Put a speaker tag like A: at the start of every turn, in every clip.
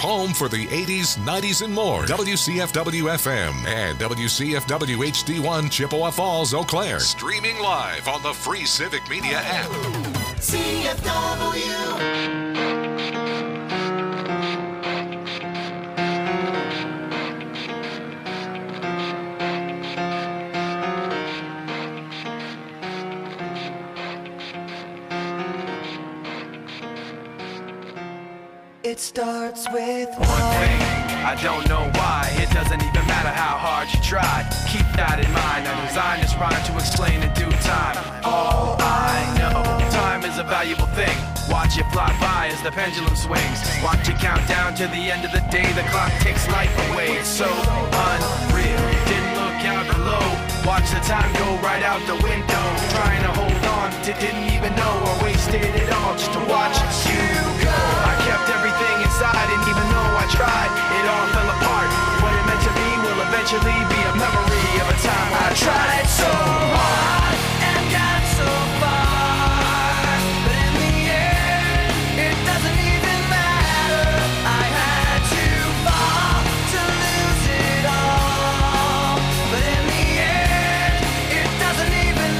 A: home for the 80s, 90s, and more. WCFW-FM and WCFW-HD1 Chippewa Falls, Eau Claire. Streaming live on the free Civic Media app.
B: CFW.
C: It starts with
D: one thing. I don't know why. It doesn't even matter how hard you try. Keep that in mind. I designed this rhyme to explain in due time. All I know, time is a valuable thing. Watch it fly by as the pendulum swings. Watch it count down to the end of the day. The clock takes life away. It's so unreal. Didn't look out below. Watch the time go right out the window. Trying to hold on to didn't even know I wasted it all just to watch you go. I kept everything inside, and even though I tried, it all fell apart. What it meant to me will eventually be a memory of a time I tried so hard and got so far, but in the end, it doesn't even matter. I had to fall to lose it all, but in the end, it doesn't even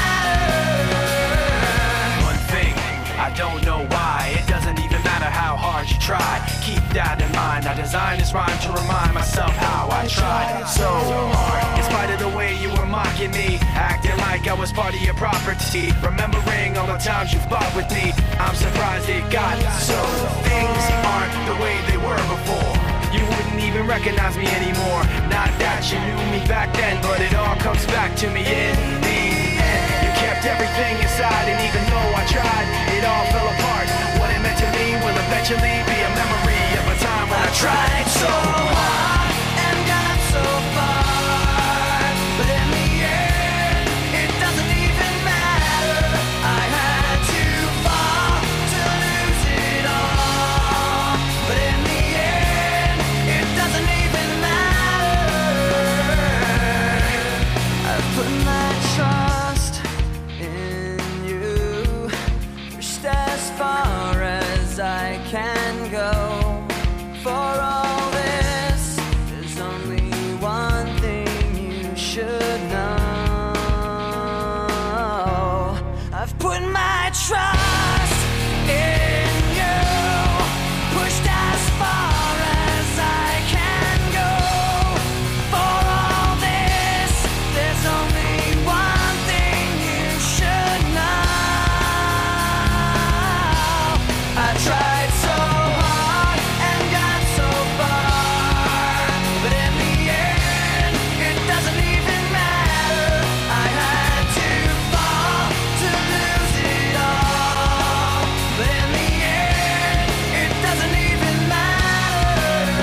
D: matter. One thing, I don't know why, it doesn't even matter how hard you try. Keep that in mind. I designed this rhyme to remind myself how I tried so hard. In spite of the way you were mocking me, acting like I was part of your property, remembering all the times you fought with me, I'm surprised it got so. Things aren't the way they were before. You wouldn't even recognize me anymore. Not that you knew me back then, but it all comes back to me in the end. You kept everything inside, and even though I tried, it all fell apart. What it meant to me will eventually be a memory of a time when I tried so hard and got so far, but in the end, it doesn't even matter. I had to fall to lose it all, but in the end, it doesn't even matter. I put my trust in you, pushed as far as I can go. For all this, there's only one thing you should know. I've put my trust in you, pushed as far as I can go. For all this, there's only one thing you should know. I tried so hard and got so far, but in the end, it doesn't even matter. I had to fall to lose it all, but in the end, it doesn't even matter.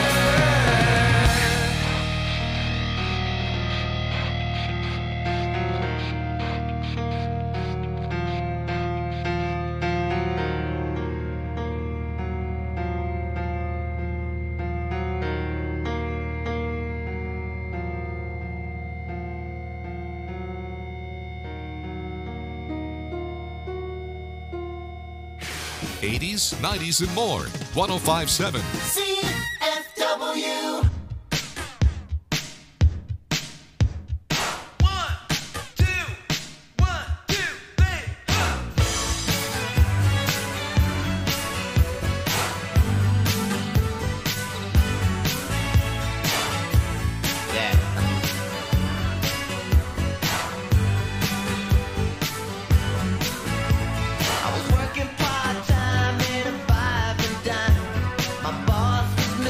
A: '80s, '90s, and more. 105.7.
B: CFW.
C: I was working part-time in a five and dime. My boss was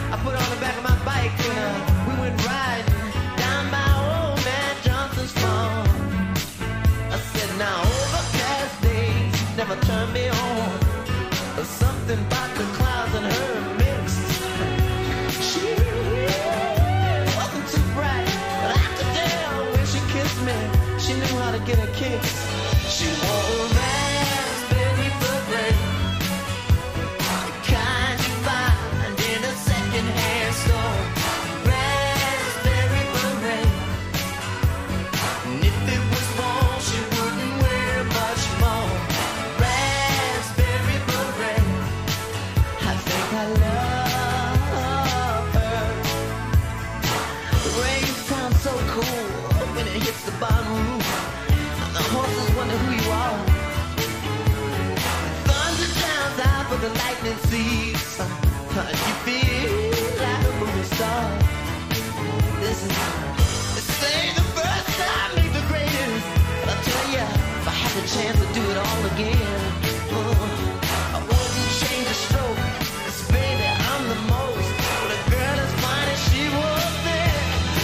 C: I put on the back of my bike and we went riding down by old man Johnson's farm. I said, now overcast days never turn me on. There's something about the clouds and her mix. She wasn't too bright, but I could tell when she kissed me, she knew how to get a kick. She wore a raspberry beret, the kind you find in a second-hand store. Raspberry beret, and if it was worn, she wouldn't wear much more. Raspberry beret, I think I love her. The rain sounds so cool when it hits the bottom roof. The horses wonder who you are. Thunder drowns out, but the lightning sees. You feel like a movie star. This ain't the first time, ain't the greatest. But I'll tell ya, if I had the chance to do it all again, I wouldn't change a stroke. 'Cause baby, I'm the most. But a girl as fine as she was there.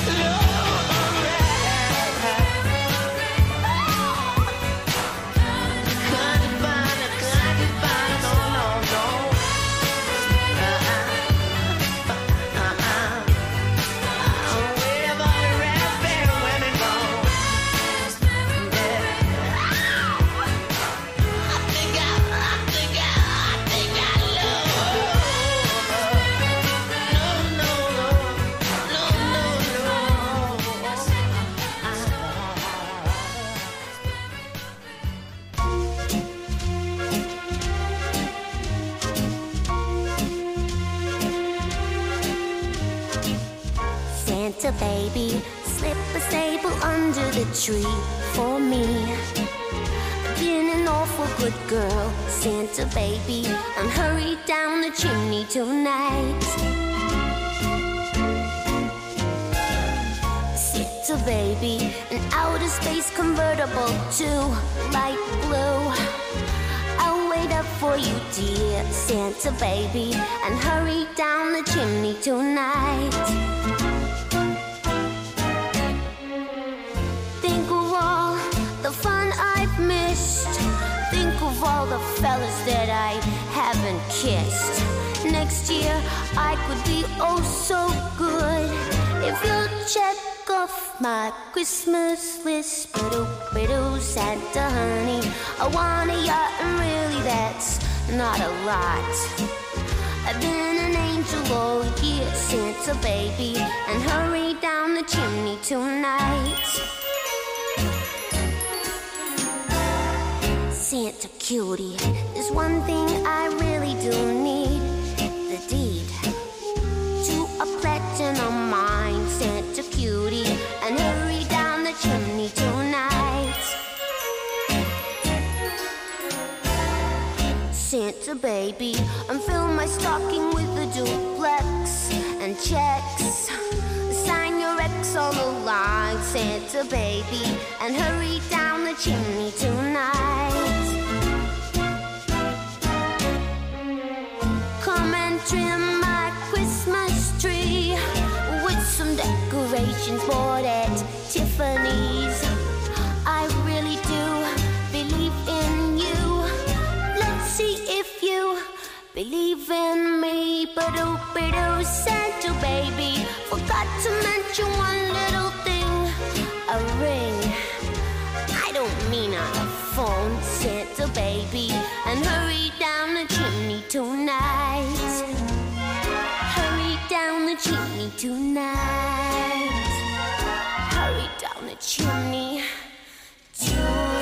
B: Santa baby, slip a sable under the tree for me. Been an awful good girl, Santa baby, and hurry down the chimney tonight. Santa baby, an outer space convertible to light blue. I'll wait up for you, dear Santa baby, and hurry down the chimney tonight. Think of all the fun I've missed. Think of all the fellas that I haven't kissed. Next year I could be oh so good if you'll check off my Christmas list. Biddle, Santa honey, I want a yacht, and really that's not a lot. I've been an angel all year, Santa baby, and hurry down the chimney tonight. Santa cutie, there's one thing I really do need. The deed to a platinum mine, Santa cutie, and hurry down the chimney tonight. Santa baby, and fill my stocking with a duplex and checks. Sign your ex on the line, Santa baby, and hurry down the chimney tonight. Come and trim my Christmas tree with some decorations bought at Tiffany's. I really do believe in you. Let's see if you believe in me. But Santa baby, forgot to mention one little thing, a ring. I don't mean on the phone, Santa baby, and hurry down the chimney tonight. Hurry down the chimney tonight. Hurry down the chimney tonight.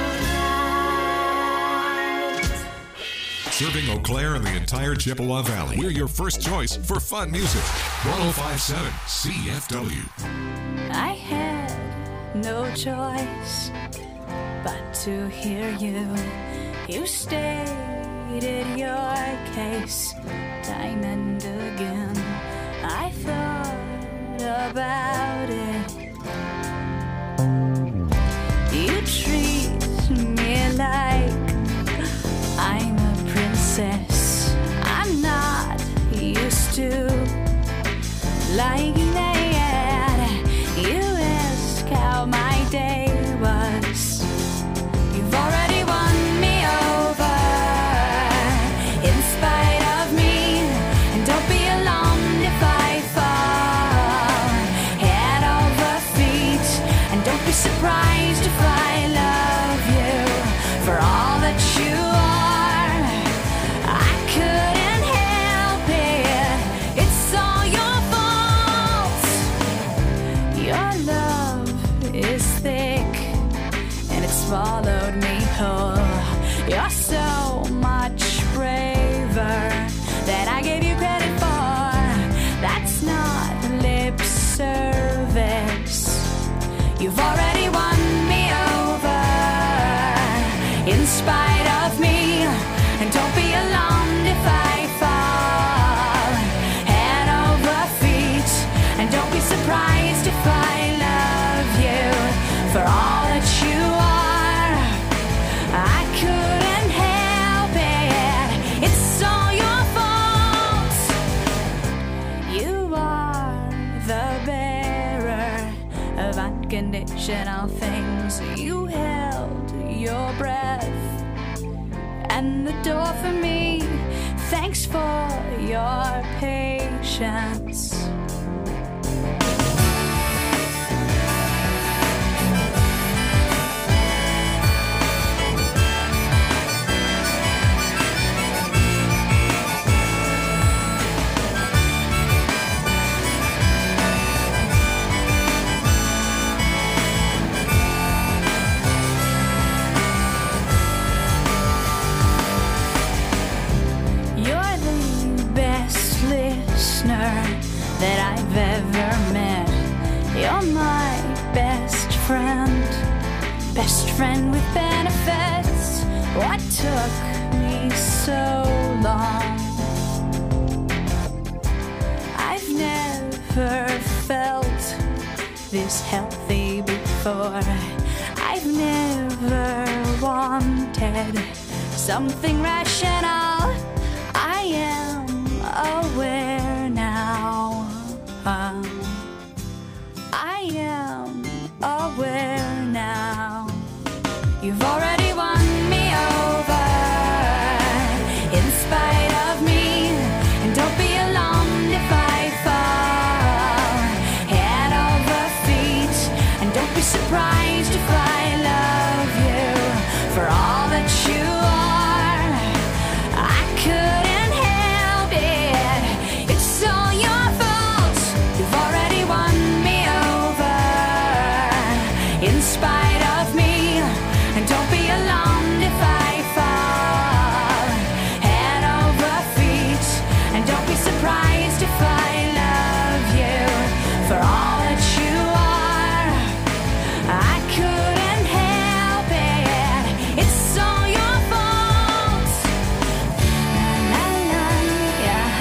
A: Serving Eau Claire and the entire Chippewa Valley. We're your first choice for fun music. 105.7 CFW.
E: I had no choice but to hear you. You stated your case time and again. I thought about it. You treat me like I'm a princess. I'm not used to so much braver than I gave you credit for. That's not lip service. You've already won me over in spite of me. And don't be alarmed if I fall head over feet. And don't be surprised if I love you for all that you are. I couldn't help it. It's all your fault. You are the bearer of unconditional things. You held your breath and the door for me. Thanks for your patience. That I've ever met. You're my best friend with benefits. What took me so long? I've never felt this healthy before. I've never wanted something rational. I am aware now. I am aware now. You've already won me over in spite of me. And don't be alarmed if I fall head over feet. And don't be surprised if I love you for all that you are. I couldn't help it. It's all your fault. You've already won me over in spite of me. And don't be alarmed if I fall head over feet. And don't be surprised if I love you for all that you are. I couldn't help it. It's all your fault. La la la, yeah,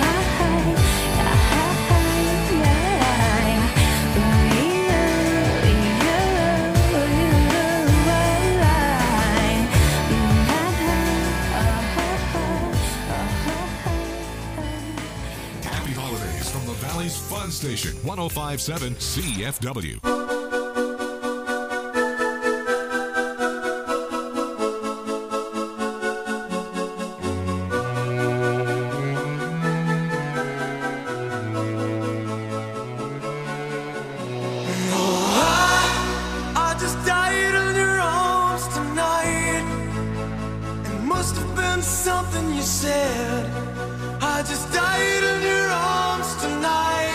A: Happy holidays from the Valley's Fun Station, 105.7 CFW.
F: I just died in your arms tonight. It must have been something you said. I just died in your arms tonight.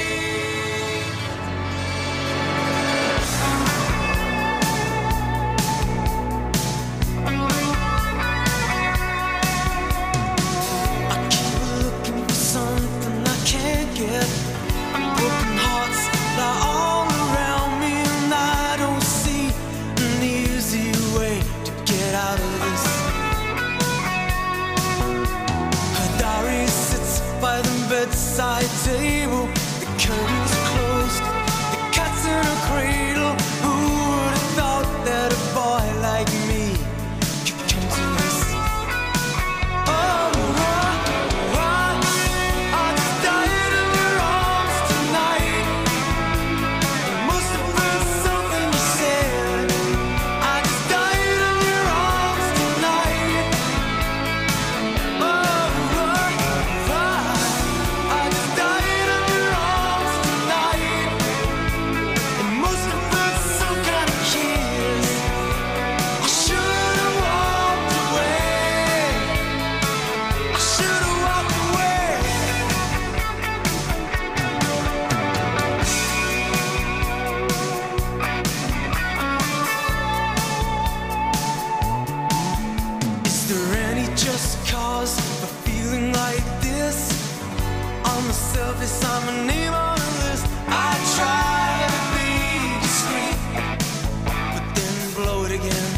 F: I keep looking for something I can't get. Broken hearts lie all around me, and I don't see an easy way to get out of this. Her diary sits by the bedside table. What's the cause of feeling like this? On the surface, I'm a name on a list. I try to be discreet, but then blow it again.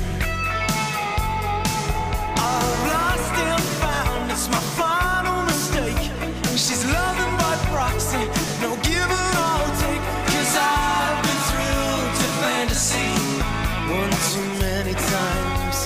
F: I've lost and found, it's my final mistake. She's loving by proxy, no give and all take. 'Cause I've been thrilled to fantasy one too many times.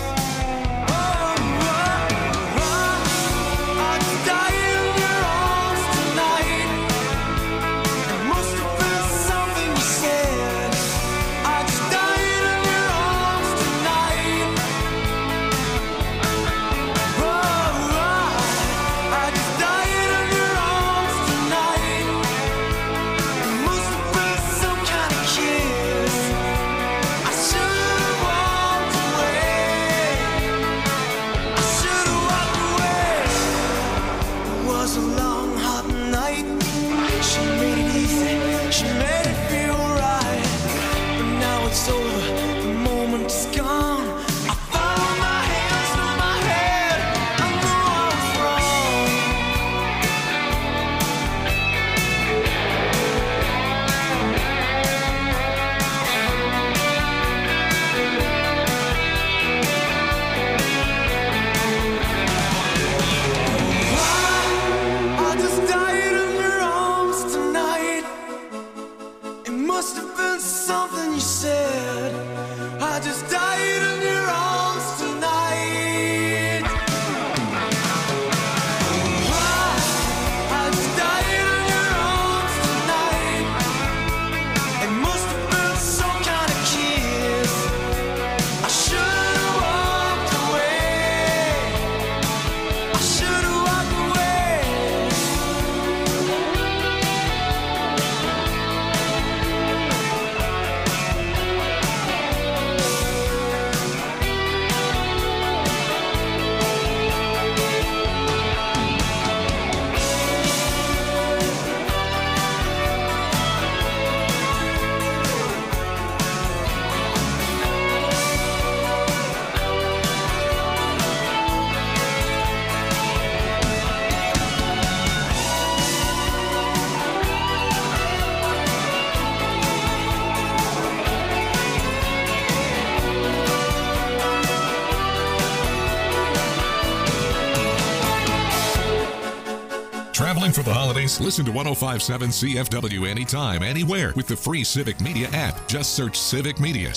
A: For the holidays, listen to 105.7 CFW anytime, anywhere with the free Civic Media app. Just search Civic Media,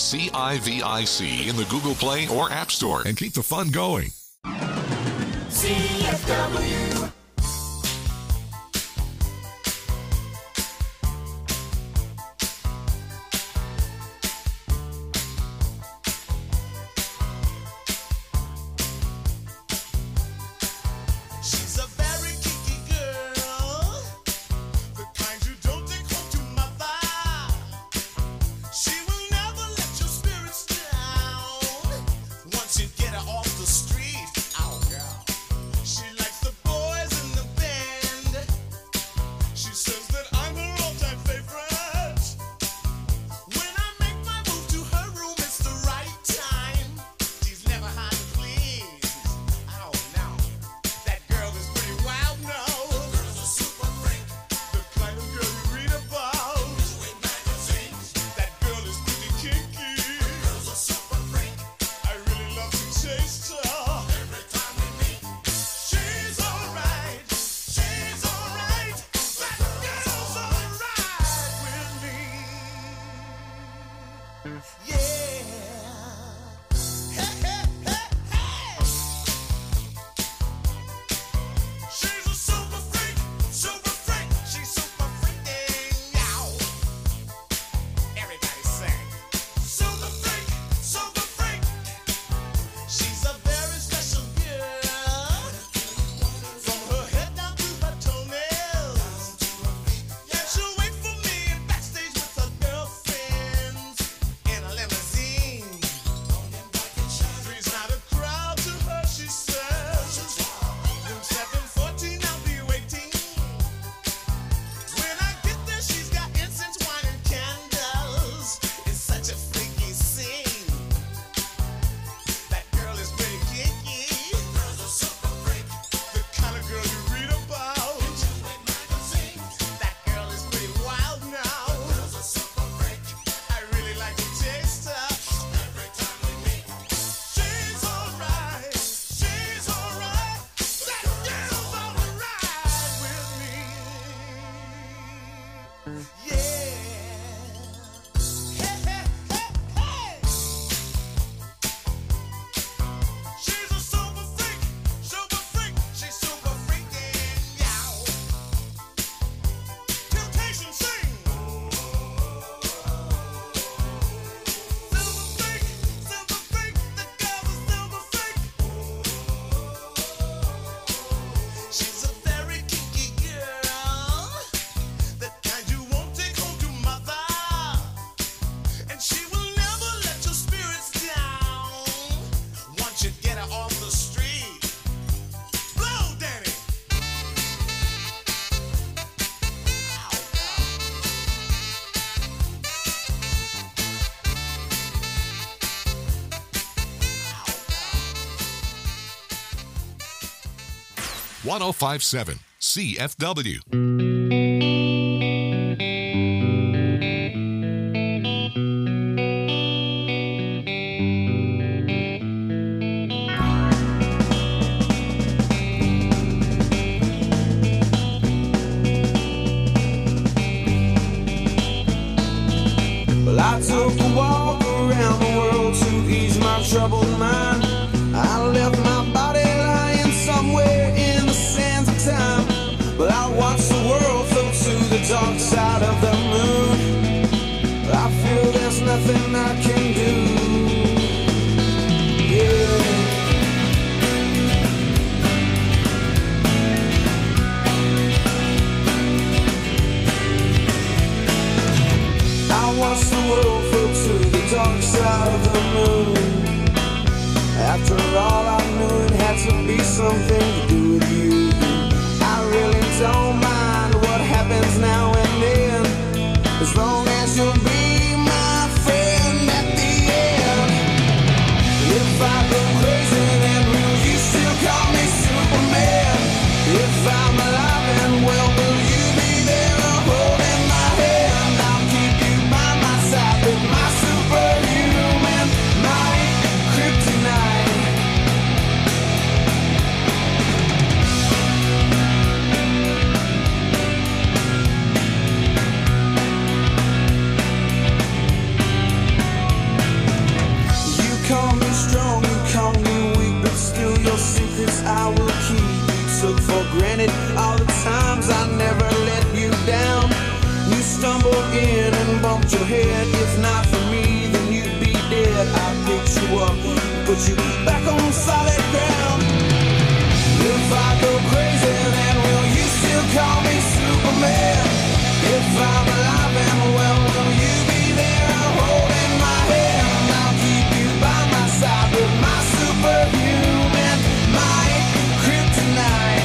A: CIVIC, in the Google Play or App Store and keep the fun going.
G: CFW.
H: Once you get her off the street, oh girl, she likes the boy.
A: 1057 CFW.
F: Well, I took a walk around the world to ease my troubled mind. I left my body lying somewhere in the sands of time. But I watched the world float to the dark side of the moon. I feel there's nothing I can do. Yeah. I watched the world float to the dark side of the moon. After all, I knew it had to be something to do with you. I really don't mind what happens now and then, as long as you'll be my friend at the end. If I go crazy, then will you still call me Superman? If I'm alive and well, will you be there holding my hand? I'll keep you by my side with my superhuman might, kryptonite. You call me strong, you call me weak, but still your secrets I will keep. You took for granted all the times I never let you down. You stumbled in and bumped your head. If not for me, then you'd be dead. I picked you up, put you back on solid ground. If I go crazy, then will you still call me Superman? If I'm alive and well, will you be there holding my hand? I'll keep you by my side with my superhuman might, kryptonite.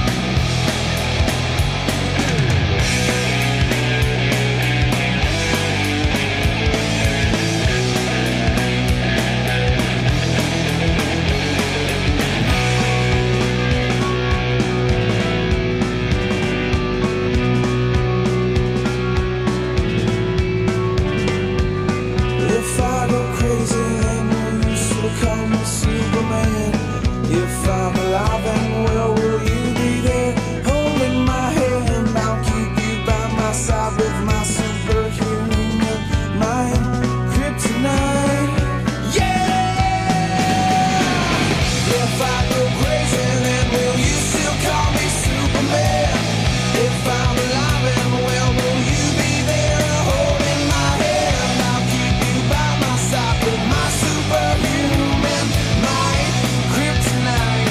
F: If I go crazy, then will you still call me Superman? If I'm alive and well, will you be there holding my hand? I'll keep you by my side with my superhuman mind, kryptonite. Yeah! If I go crazy, then will you still call me Superman? If I'm alive and well, will you be there holding my hand? I'll keep you by my side with my superhuman might, kryptonite.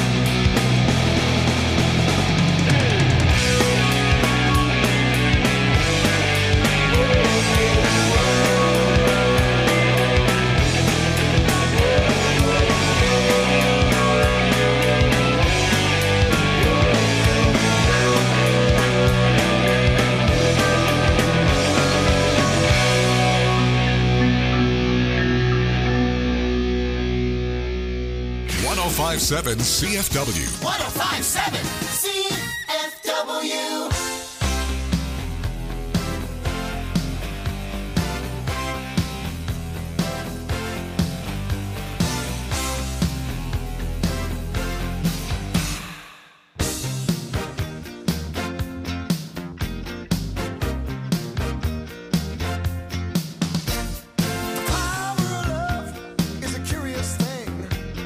A: .1057 CFW.
G: 1057 CFW.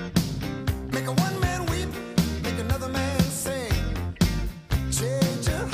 F: Make a one man weep, make another man sing. Change your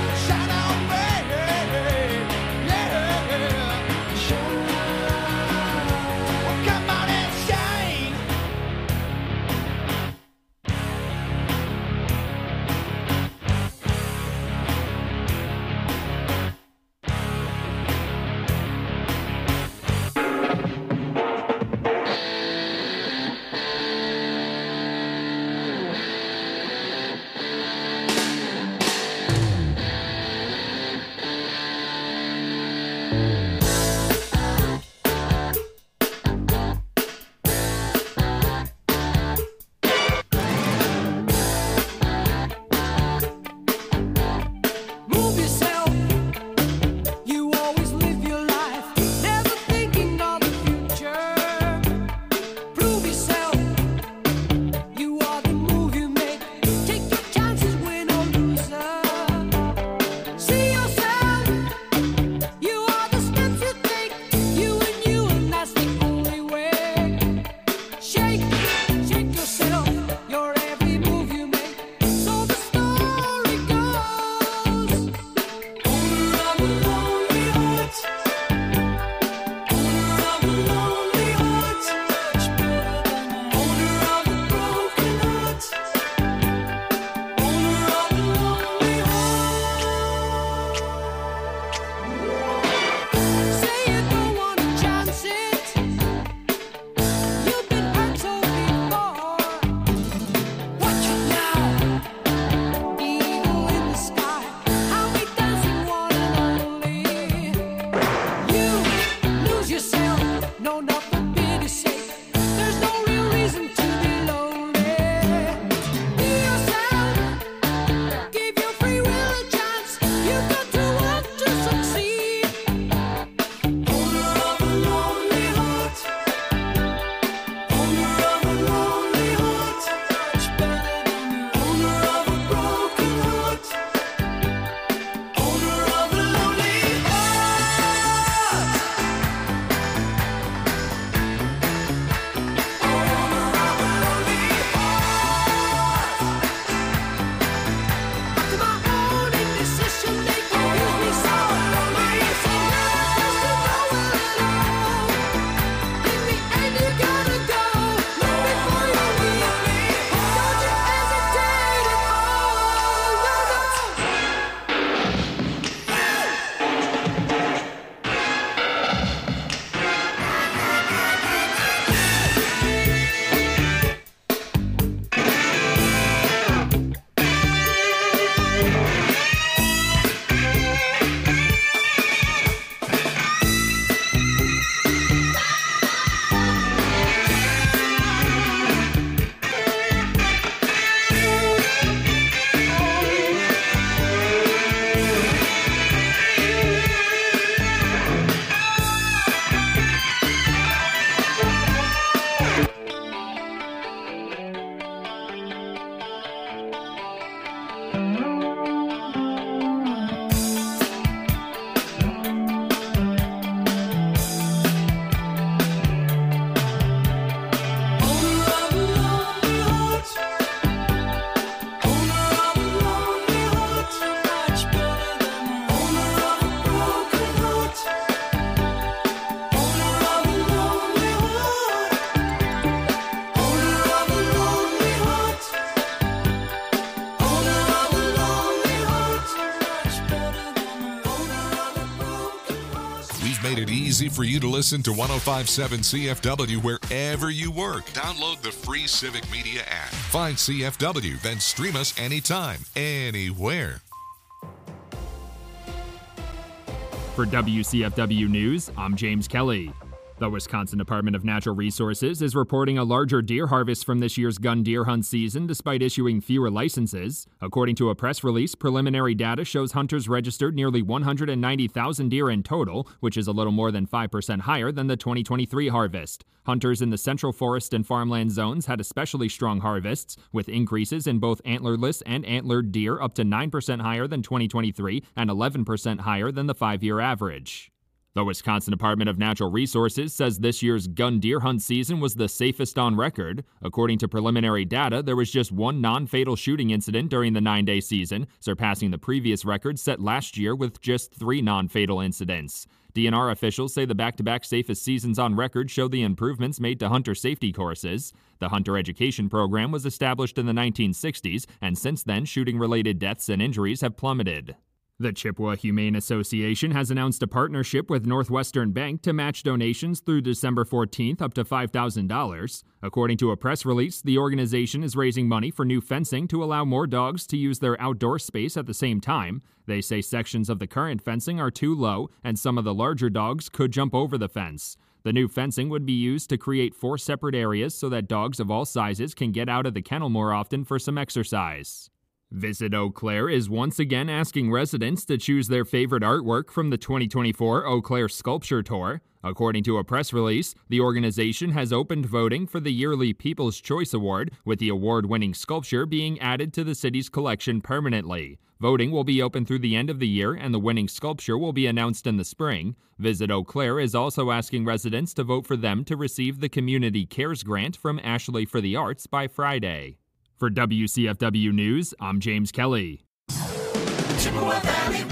G: shine on me. Yeah.
A: Made it easy for you to listen to 105.7 CFW wherever you work. Download the free Civic Media app. Find CFW, then stream us anytime, anywhere.
G: For WCFW News, I'm James Kelly. The Wisconsin Department of Natural Resources is reporting a larger deer harvest from this year's gun deer hunt season despite issuing fewer licenses. According to a press release, preliminary data shows hunters registered nearly 190,000 deer in total, which is a little more than 5% higher than the 2023 harvest. Hunters in the central forest and farmland zones had especially strong harvests, with increases in both antlerless and antlered deer up to 9% higher than 2023 and 11% higher than the 5-year average. The Wisconsin Department of Natural Resources says this year's gun deer hunt season was the safest on record. According to preliminary data, there was just one non-fatal shooting incident during the 9-day season, surpassing the previous record set last year with just 3 non-fatal incidents. DNR officials say the back-to-back safest seasons on record show the improvements made to hunter safety courses. The hunter education program was established in the 1960s, and since then, shooting-related deaths and injuries have plummeted. The Chippewa Humane Association has announced a partnership with Northwestern Bank to match donations through December 14th up to $5,000. According to a press release, the organization is raising money for new fencing to allow more dogs to use their outdoor space at the same time. They say sections of the current fencing are too low, and some of the larger dogs could jump over the fence. The new fencing would be used to create 4 separate areas so that dogs of all sizes can get out of the kennel more often for some exercise. Visit Eau Claire is once again asking residents to choose their favorite artwork from the 2024 Eau Claire Sculpture Tour. According to a press release, the organization has opened voting for the yearly People's Choice Award, with the award-winning sculpture being added to the city's collection permanently. Voting will be open through the end of the year, and the winning sculpture will be announced in the spring. Visit Eau Claire is also asking residents to vote for them to receive the Community Cares Grant from Ashley for the Arts by Friday. For WCFW News, I'm James Kelly.
F: Chippewa Valley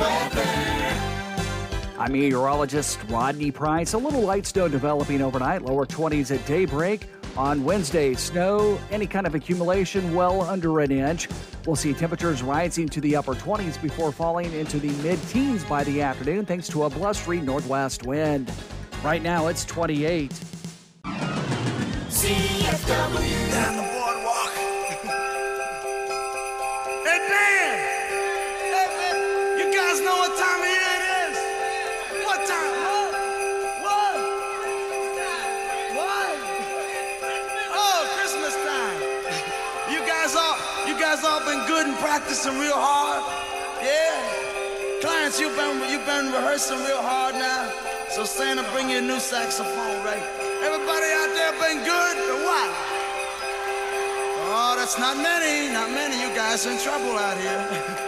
F: weather.
H: I'm meteorologist Rodney Price. A little light snow developing overnight, lower 20s at daybreak. On Wednesday, snow, any kind of accumulation, well under an inch. We'll see temperatures rising to the upper 20s before falling into the mid-teens by the afternoon thanks to a blustery northwest wind. Right now, it's 28.
F: CFW. Down the boardwalk. Hey, Dan! You guys know what time of year it is? What time? What? guys all been good and practicing real hard? Yeah? Clients, you've been rehearsing real hard now. So Santa, bring you a new saxophone, right? Everybody out there been good or what? Oh, that's not many. You guys are in trouble out here.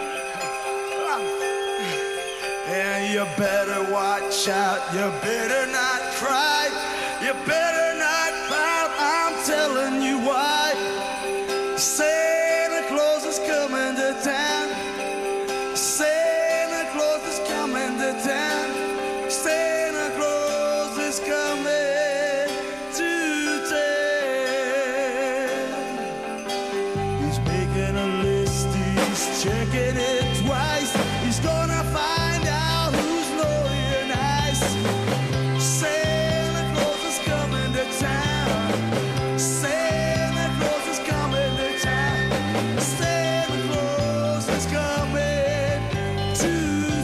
F: And you better watch out. You better not cry. You better not pout. I'm telling you why. Santa Claus is coming to town. Santa Claus is coming to town. Santa Claus is coming to town. He's making a list, he's checking it twice. He's gonna find out who's naughty and nice. Santa Claus is coming to town. Santa Claus is coming to town. Santa Claus is coming to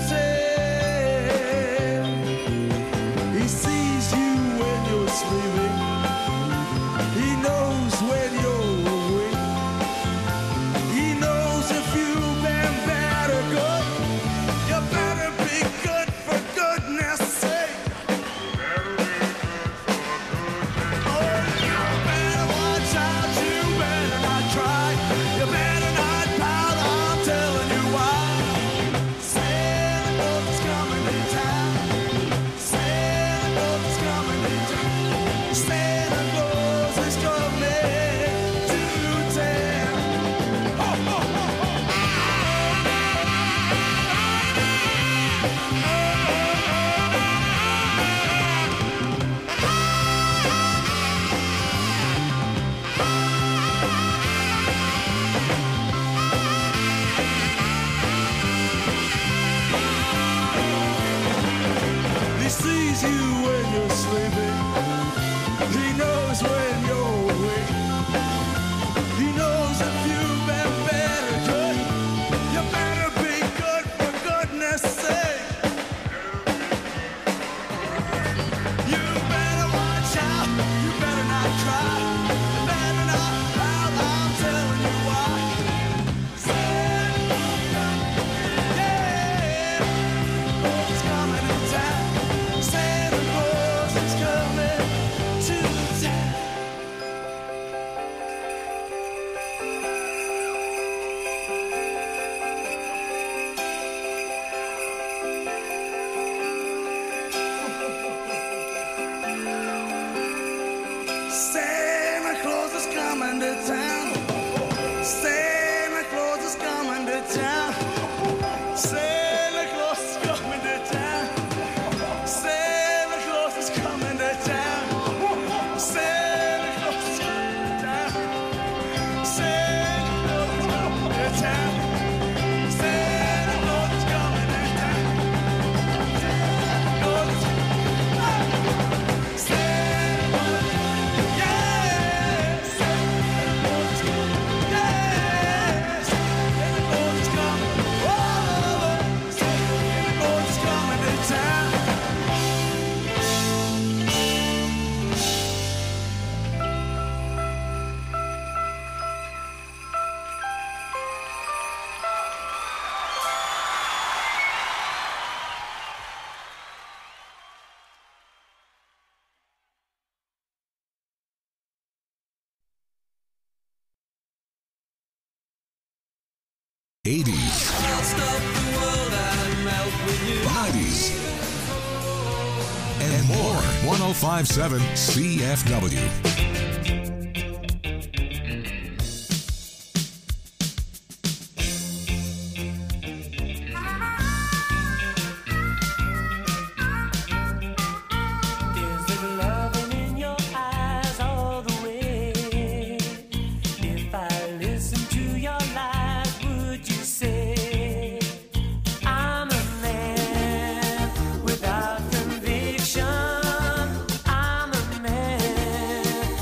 F: town. He sees you when you're sleeping. He knows when you're awake. He knows if you've been bad or good. You better be good for goodness sake. Oh, you better watch out. You better not try. You better not pout. I'm telling you why. Santa Claus is coming to town. Santa Claus is coming to town. Santa Claus is coming to town. Oh, oh, oh, He sees you when you're sleeping. He knows when you're awake. He knows if you've been bad or good. You better be good for goodness sake. You better watch out. You better not cry. You better not pout. I'm telling you why. Santa Claus is coming to town. Santa Claus is coming to town. Santa Claus is coming to town. Santa Claus is coming to town. Santa Claus is coming to town. Santa Claus is coming to town. Santa Claus is coming to town. Santa Claus is coming to town. Santa Claus is coming to town. Santa Claus is Santa Claus, yeah. Santa Claus is coming, yeah. Santa Claus is coming, oh. Santa Claus is coming to town.
A: '80s, '90s, and more. 105.7 CFW.
I: Is it loving in your eyes all the way? If I listen to your lies, would you say I'm a man without conviction? I'm a man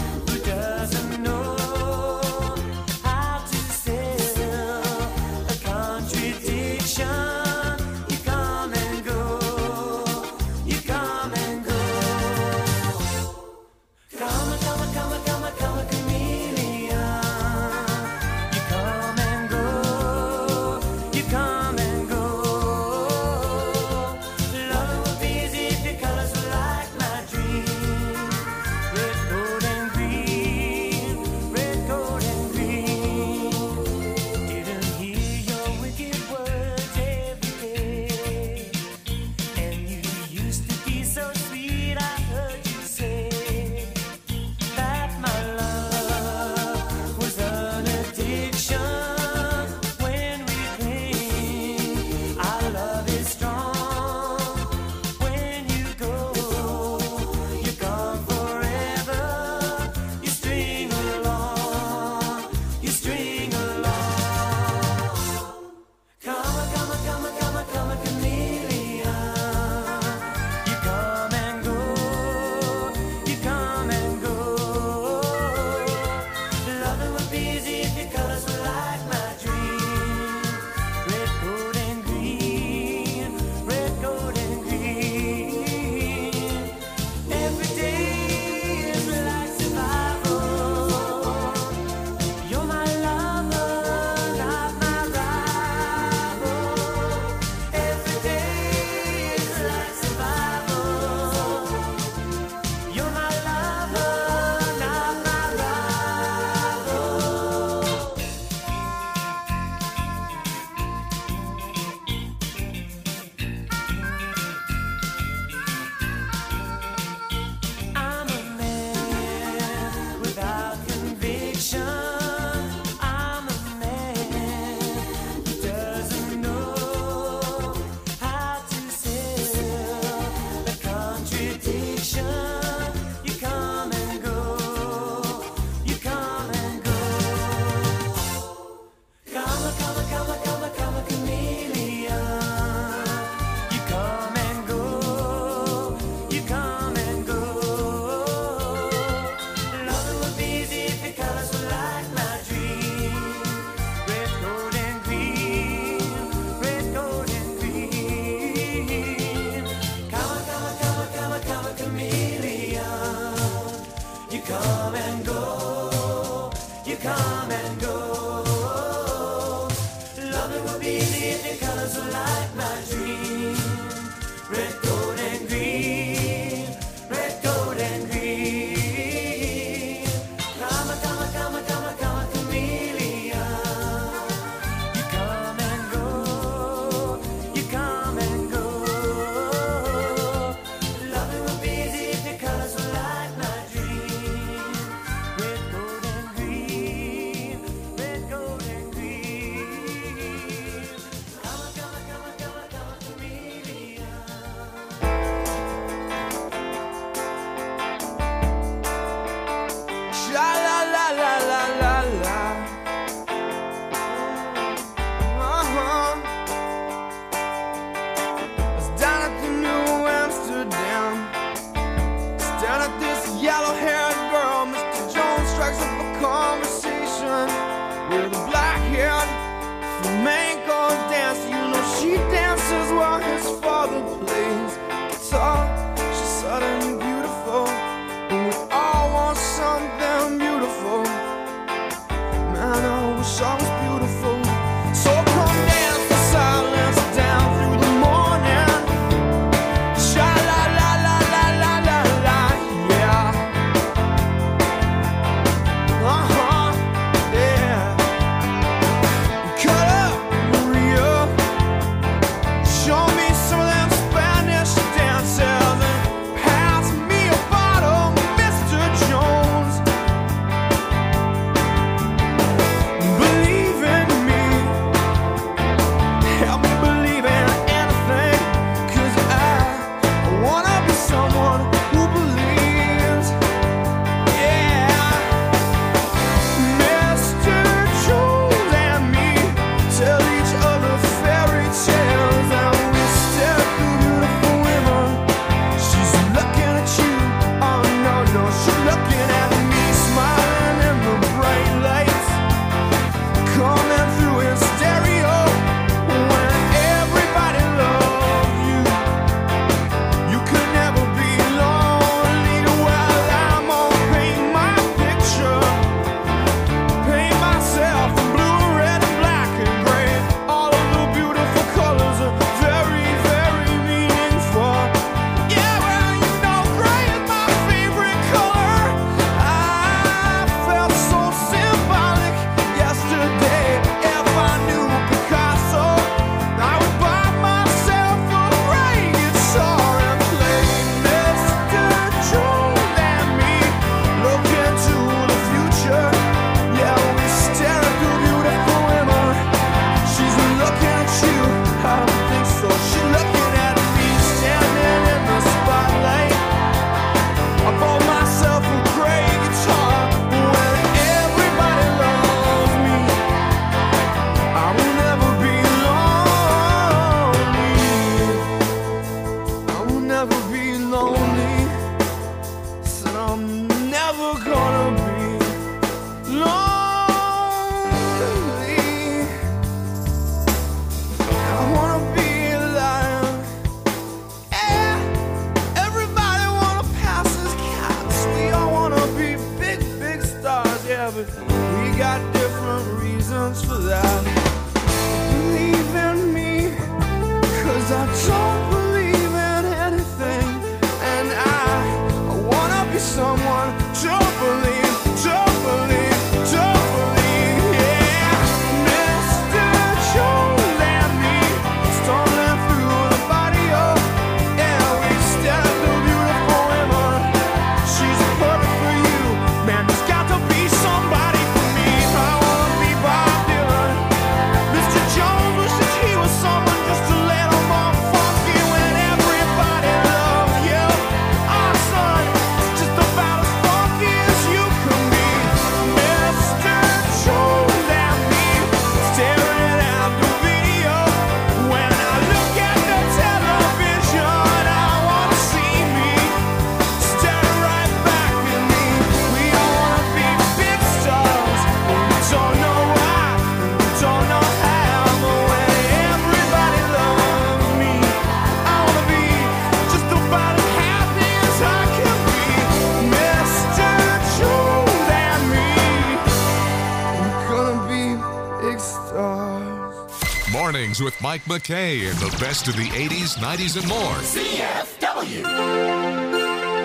I: come and go. Loving would be easy if your colors were like my dream. Red, gold, and green. Red, gold, and green. Come, come, come, come, come, chameleon. You come and go. You come and go. Loving would be easy if your colors were like my dream. Red, gold, and green. Red, gold, and green. Come, come, come, come, come, chameleon.
F: Sha la la la la la la. I was down at the New Amsterdam, staring at this yellow-haired girl. Mr. Jones strikes up a conversation with a black-haired flamenco dancer. You know she dances while his father plays guitar. She's suddenly beautiful, and we all want something beautiful. Man, I wish I was beautiful. So come dance the silence down through the morning. Sha la la la la la la la, yeah. Yeah. Cut up, Maria. Show me some of them Spanish dances and pass me a bottle, Mr. Jones. Believe in me, help me believe in anything, 'cause I wanna be someone who believes. Yeah, Mr. Jones and me tell each other fairy tales, and we stare at the beautiful women. She's looking at you, oh no, no, she's looking at me, smiling in the bright lights coming through in stereo. When everybody loves you, you could never be lonely. Well, I'm gonna paint my picture, paint myself in blue, red, and black, and gray. All of the beautiful colors are very, very meaningful. Yeah, well, you know gray is my favorite color. I felt so symbolic yesterday. If I knew Picasso, I would buy myself a gray guitar and play Mr. Jones and me. Look into the future. Yeah, we stare at the beautiful women. She's looking at you, I don't think so. She's looking at me, standing in the spotlight. I bought myself a gray guitar. When everybody loves me, I will never be lonely. I will never be lonely. Said I'm never gonna be lonely. I wanna be a lion. Yeah, everybody wanna pass as cats. We all wanna be big, big stars. Yeah, but we got different reasons for that. Believe in me, 'cause I don't believe in anything, and I wanna be someone. Don't believe, don't believe, don't believe. Yeah, Mr. Jones and me stumbling through the barrio. Yeah, we stare at the beautiful women. She's perfect for you, man. There's got to be somebody for me. I wanna be Bob Dylan. Mr. Jones wishes he was someone just a little more funky when everybody loves you. Our son is just about
A: Weekends with Mike McKay and the best of the 80s, 90s, and more.
I: CFW.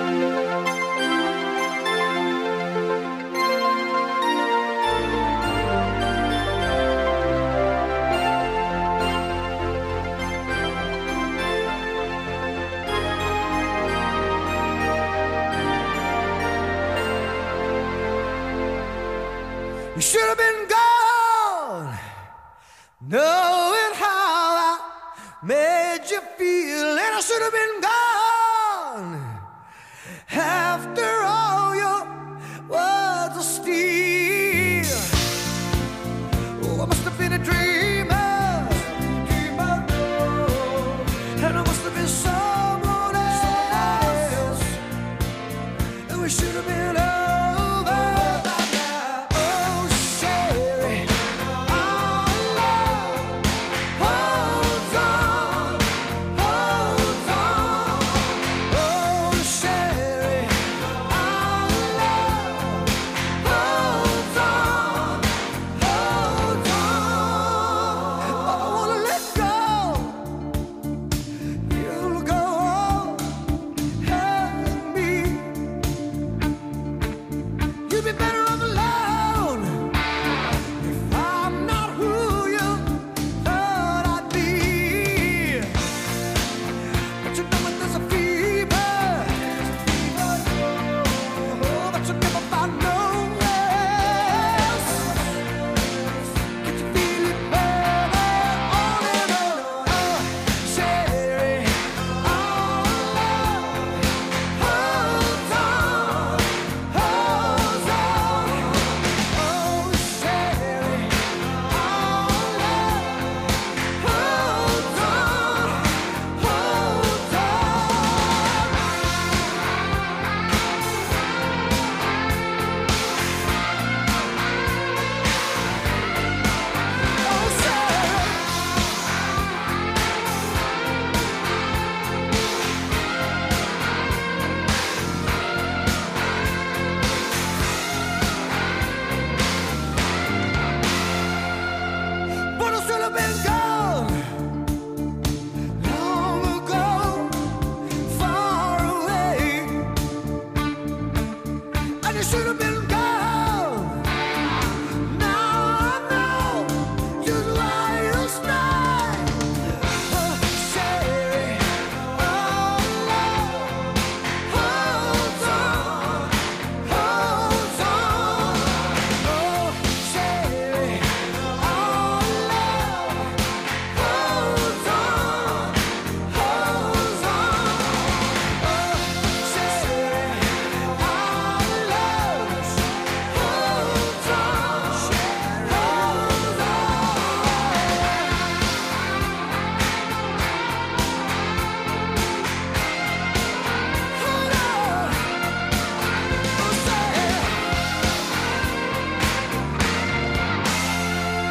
F: You should have been gone, knowing how I made you feel, and I should have been gone after all your words of steel. Oh, I must have been a dreamer, and I must have been someone else, and we should have been over. Should have